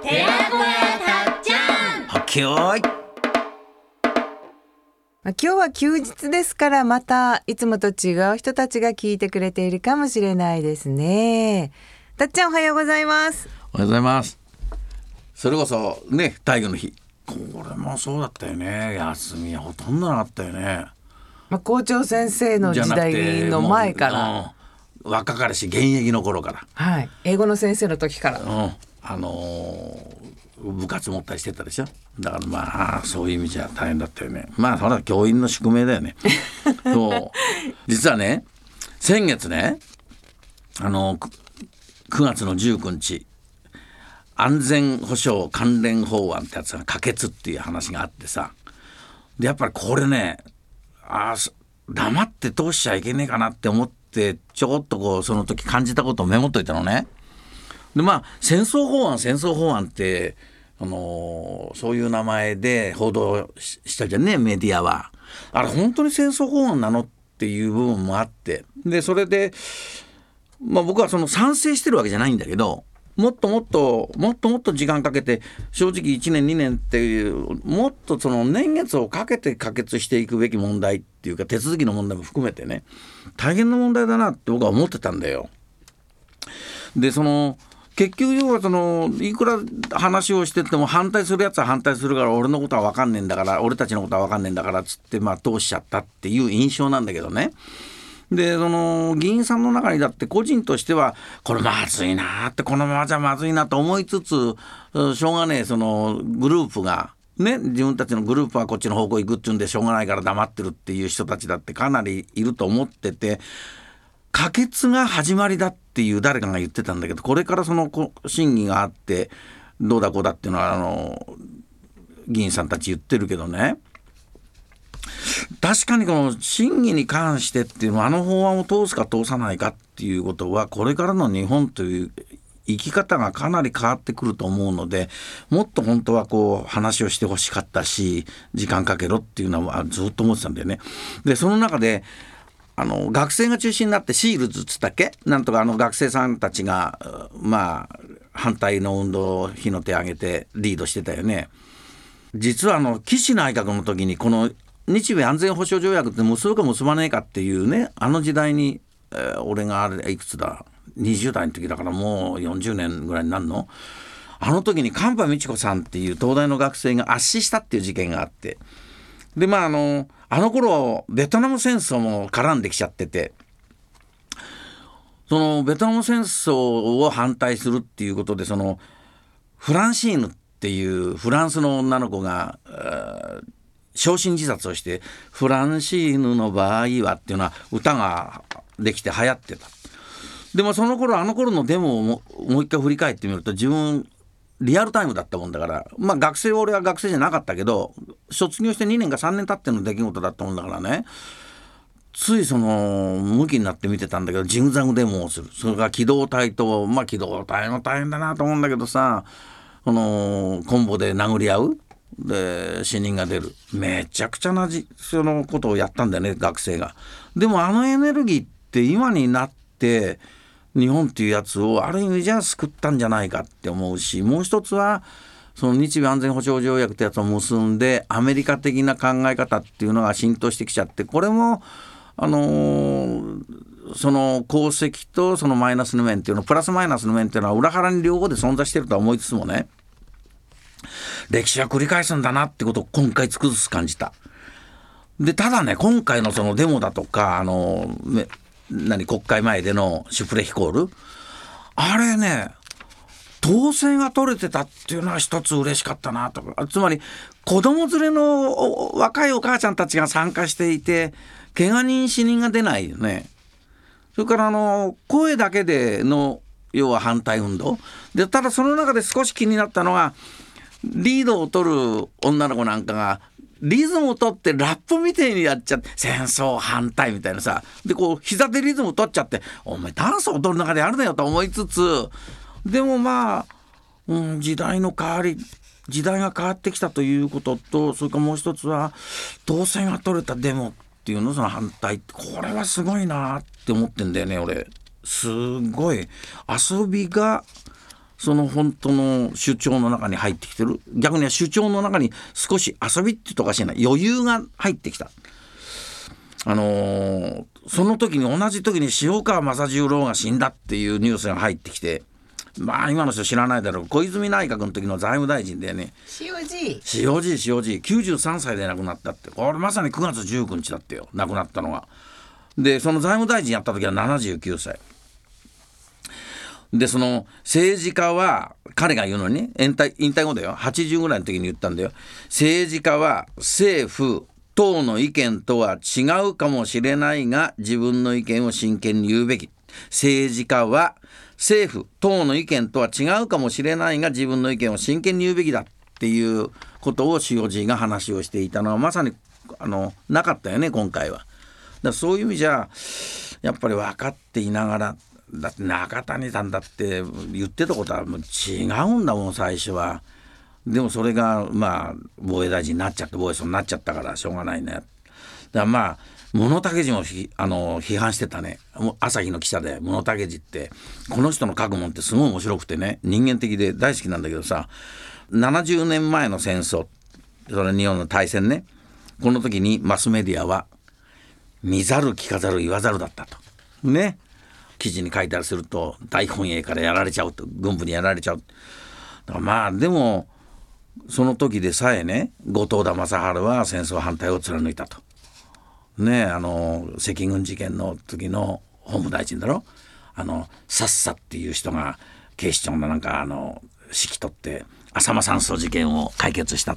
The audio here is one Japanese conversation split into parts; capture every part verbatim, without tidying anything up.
寺子屋たっちゃん。 はっけよーい。 今日は休日ですから、またいつもと違う人たちが聞いてくれているかもしれないですね。たっちゃん、おはようございます。 おはようございます。それこそね、体育の日、これもそうだったよね。休みはほとんどなかったよね。 まあ、校長先生の時代の前から、 うん、若かりし現役の頃から、 はい、英語の先生の時から、 うん、あのー、部活持ったりしてたでしょ。だからまあそういう意味じゃ大変だったよね。まあそれは教員の宿命だよね。そう実はね、先月ね、あのくがつのじゅうくにち、安全保障関連法案ってやつが可決っていう話があってさ、でやっぱりこれね、あ黙って通しちゃいけねえかなって思って、ちょこっとこうその時感じたことをメモっといたのね。でまあ戦争法案戦争法案って、あのー、そういう名前で報道 し, したじゃんね、メディアは。あれ本当に戦争法案なのっていう部分もあって、でそれで、まあ、僕はその賛成してるわけじゃないんだけど、もっともっともっともっと時間かけて、正直いちねんにねんっていうもっとその年月をかけて可決していくべき問題っていうか、手続きの問題も含めてね、大変な問題だなって僕は思ってたんだよ。でその結局要はそのいくら話をしてても、反対するやつは反対するから、俺のことは分かんねえんだから、俺たちのことは分かんねえんだからっつって、まあ通しちゃったっていう印象なんだけどね。でその議員さんの中にだって個人としてはこれまずいなって、このままじゃまずいなと思いつつ、しょうがねえそのグループがね、自分たちのグループはこっちの方向行くっていうんでしょうがないから黙ってるっていう人たちだってかなりいると思ってて、可決が始まりだっていう誰かが言ってたんだけど、これからその審議があってどうだこうだっていうのはあの議員さんたち言ってるけどね、確かにこの審議に関してっていうのは、あの法案を通すか通さないかっていうことは、これからの日本という生き方がかなり変わってくると思うので、もっと本当はこう話をしてほしかったし、時間かけろっていうのはずっと思ってたんだよね。でその中であの学生が中心になって、シールズっつったっけ、なんとかあの学生さんたちがまあ反対の運動を火の手を挙げてリードしてたよね。実はあの岸内閣の時にこの日米安全保障条約って結ぶか結ばねえかっていうね、あの時代に、えー、俺があれいくつだにじゅう代の時だから、もうよんじゅうねんぐらいになるの。あの時に菅波美智子さんっていう東大の学生が圧死したっていう事件があって、でまああのあの頃ベトナム戦争も絡んできちゃってて、そのベトナム戦争を反対するっていうことで、そのフランシーヌっていうフランスの女の子が焼身自殺をして、フランシーヌの場合はっていうのは歌ができて流行ってた。でもその頃あの頃のデモをももう一回振り返ってみると、自分リアルタイムだったもんだから、まあ学生は俺は学生じゃなかったけど、卒業してにねんかさんねん経っての出来事だったもんだからね、ついその向きになって見てたんだけど、ジグザグデモをする、それから機動隊と、まあ機動隊も大変だなと思うんだけどさ、このコンボで殴り合うで死人が出る、めちゃくちゃなじそのことをやったんだよね、学生が。でもあのエネルギーって今になって日本っていうやつをある意味じゃ救ったんじゃないかって思うし、もう一つはその日米安全保障条約ってやつを結んで、アメリカ的な考え方っていうのが浸透してきちゃって、これもあのー、その功績とそのマイナスの面っていうの、プラスマイナスの面っていうのは裏腹に両方で存在してるとは思いつつもね、歴史は繰り返すんだなってことを今回つくづく感じた。でただね、今回のそのデモだとか、あの何国会前でのシュプレヒコール、あれね、統制が取れてたっていうのは一つ嬉しかったなと。つまり子供連れの若いお母ちゃんたちが参加していて、怪我人死人が出ないよね。それからあの声だけでの要は反対運動で、ただその中で少し気になったのが、リードを取る女の子なんかがリズムを取ってラップみたいにやっちゃって、戦争反対みたいなさ、でこう膝でリズム取っちゃって、お前ダンスを踊る中でやるなよと思いつつ、でもまあ、うん、時代の変わり時代が変わってきたということと、それからもう一つは統制が取れたデモっていうの、その反対って、これはすごいなって思ってんだよね。俺すごい遊びがその本当の主張の中に入ってきてる。逆には主張の中に少し遊びって言うとおかしいな、余裕が入ってきた。あのー、その時に同じ時に塩川正十郎が死んだっていうニュースが入ってきて、まあ今の人知らないだろう、小泉内閣の時の財務大臣でね、 塩じ塩じ塩じきゅうじゅうさんさいで亡くなったって。これまさにくがつじゅうくにちだってよ、亡くなったのが。でその財務大臣やった時はななじゅうきゅうさいで、その政治家は彼が言うのに、ね、引退、引退後だよ、はちじゅうぐらいの時に言ったんだよ。政治家は政府党の意見とは違うかもしれないが自分の意見を真剣に言うべき。政治家は政府党の意見とは違うかもしれないが自分の意見を真剣に言うべきだっていうことを塩爺が話をしていたのはまさにあのなかったよね今回は。だからそういう意味じゃやっぱり分かっていながら、だって中谷さんだって言ってたことはもう違うんだもん最初は。でもそれがまあ防衛大臣になっちゃって防衛省になっちゃったからしょうがないね。だからまあ物武寺もあの批判してたね。朝日の記者で物武寺ってこの人の書くもんってすごい面白くてね、人間的で大好きなんだけどさ、ななじゅうねんまえの戦争、それ日本の大戦ね、この時にマスメディアは見ざる聞かざる言わざるだったとね、記事に書いたりすると大本営からやられちゃうと、軍部にやられちゃう。だからまあでもその時でさえね、後藤田正治は戦争反対を貫いたとね。あの赤軍事件の時の法務大臣だろ、あのさっさっていう人が警視庁のなんかあの指揮取って浅間山荘事件を解決した。だ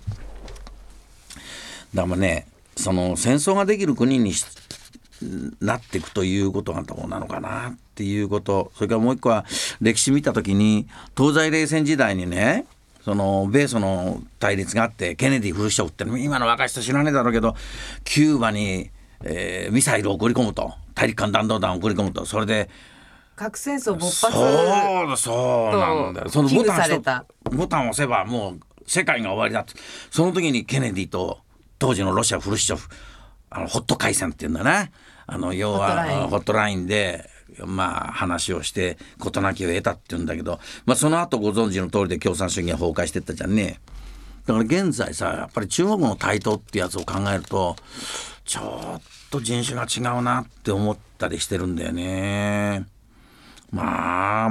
からね、その戦争ができる国になっていくということがどうなのかなっていうこと。それからもう一個は歴史見た時に東西冷戦時代にね、その米ソの対立があってケネディ・フルシチョフって今の若い人知らないだろうけど、キューバに、えー、ミサイルを送り込むと、大陸間弾道弾を送り込むと、それで核戦争勃発そうそうなんだよ。そのボタン危惧されたボタンを押せばもう世界が終わりだって。その時にケネディと当時のロシアフルシチョフ、あのホット回線っていうんだね、あの要はホットラインでまあ話をして事なきを得たっていうんだけど、まあ、その後ご存知の通りで共産主義が崩壊していったじゃんね。だから現在さ、やっぱり中国の台頭ってやつを考えるとちょっと人種が違うなって思ったりしてるんだよね。まあ、うん、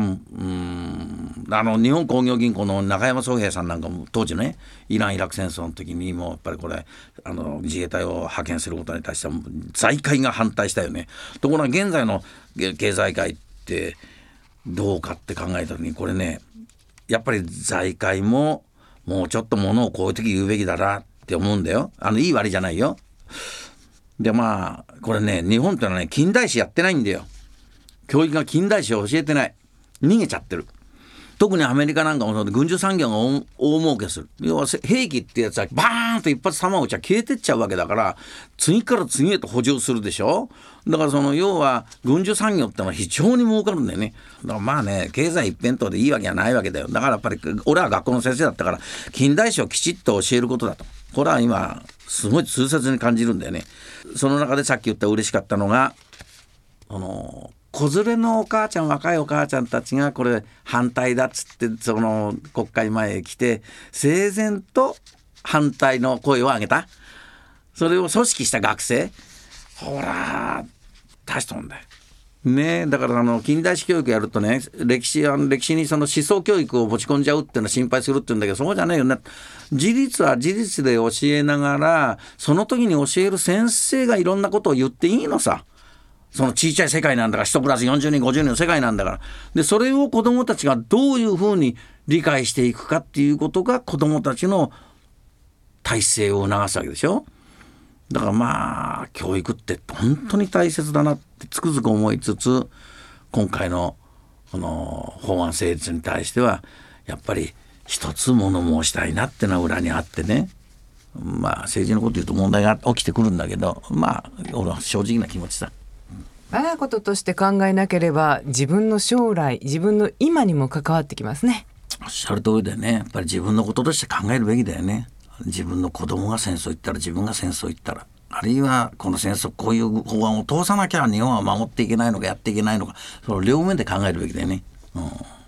あの日本工業銀行の中山宗平さんなんかも当時ね、イラン・イラク戦争の時にもやっぱりこれあの自衛隊を派遣することに対しては財界が反対したよね。ところが現在の経済界ってどうかって考えた時に、これねやっぱり財界ももうちょっとものをこういう時言うべきだなって思うんだよ。あのいい悪いじゃないよ。でまあこれね、日本ってのはね近代史やってないんだよ。教育が近代史を教えてない、逃げちゃってる。特にアメリカなんかもそうで軍需産業が 大, 大儲けする。要は兵器ってやつはバーンと一発弾を撃ちゃ消えてっちゃうわけだから、次から次へと補充するでしょ。だからその要は軍需産業ってのは非常に儲かるんだよね。だからまあね、経済一辺倒でいいわけじゃないわけだよ。だからやっぱり俺は学校の先生だったから近代史をきちっと教えることだと、これは今すごい痛切に感じるんだよね。その中でさっき言った嬉しかったのが、あの子連れのお母ちゃん、若いお母ちゃんたちがこれ反対だっつってその国会前へ来て整然と反対の声を上げた。それを組織した学生、ほら大したもんだよね。だからあの近代史教育やるとね、歴史あの歴史にその思想教育を持ち込んじゃうっていうのは心配するっていうんだけど、そうじゃないよね。事実は事実で教えながら、その時に教える先生がいろんなことを言っていいのさ。その小さい世界なんだから、いちプラスよんじゅうにんごじゅうにんの世界なんだから。でそれを子どもたちがどういうふうに理解していくかっていうことが子どもたちの体制を促すわけでしょ。だからまあ教育って本当に大切だなってつくづく思いつつ、今回のこの法案成立に対してはやっぱり一つ物申したいなってのは裏にあってね。まあ政治のこと言うと問題が起きてくるんだけど、まあ俺は正直な気持ちさ。 我がこととして考えなければ自分の将来、自分の今にも関わってきますね。 おっしゃる通りだよね。やっぱり自分のこととして考えるべきだよね。自分の子供が戦争行ったら、自分が戦争行ったら、あるいはこの戦争こういう法案を通さなきゃ日本は守っていけないのかやっていけないのか、その両面で考えるべきだよね。うん